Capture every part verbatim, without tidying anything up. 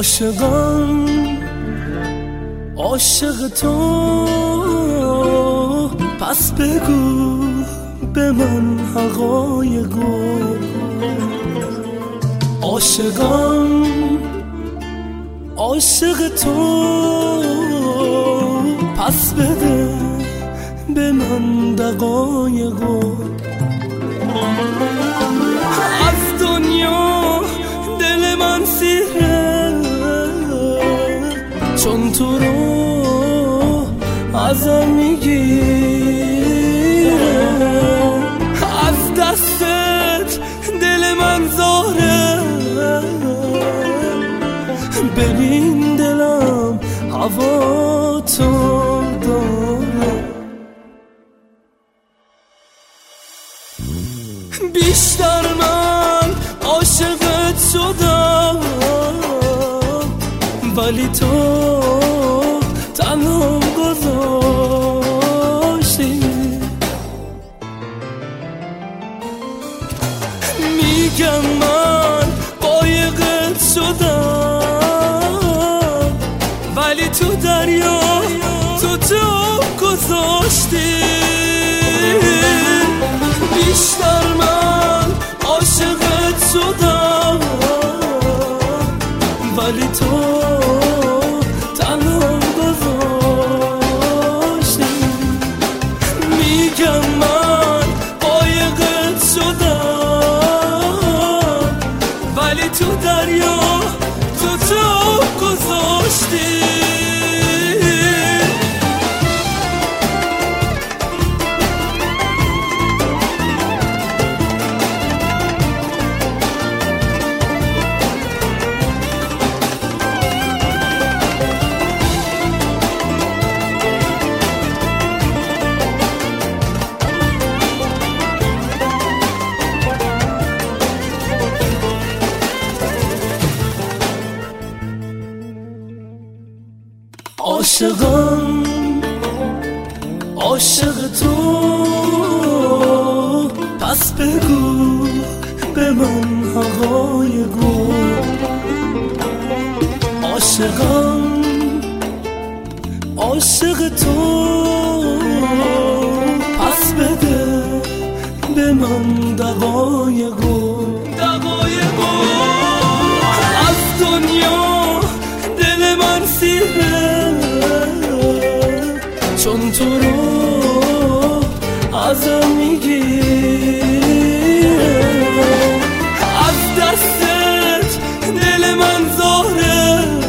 عاشقم عاشق تو، پس بگو به من حقایقو. عاشقم عاشق تو، پس بده به من دقایقو. از دنیا دل من سیره، چون تو رو ازم میگیره. از دستت دل من زاره، ببین دلم هوا تو داره. بیشتر من عاشقت شدم، ولی تو تنهام گذاشتی. میگم من قایقت شدم، ولی تو دریا تو جا گذاشتی. بیشتر من عاشقت شدم، ولی تو تنهام گذاشتی. میگم من قایقت شدم، ولی تو دریا تو جا گذاشتی. عاشقم عاشق تو، پس بگو به من حقایقو. عاشقم عاشق تو، پس بده به من دقایقو. دقایقو از دنیا دل من سیره، چون تو رو ازم میگیره. از دستت دل من زاره،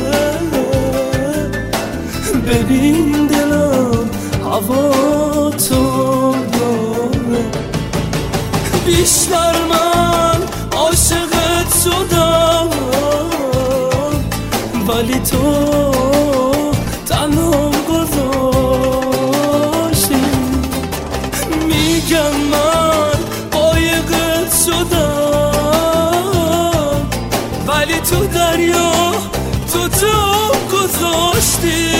ببین دلم هوا تو داره. بیشتر من عاشقت شدم، ولی تو تنهام گذاشتی. میگم من قایقت شدم، ولی تو دریا تو جا گذاشتی.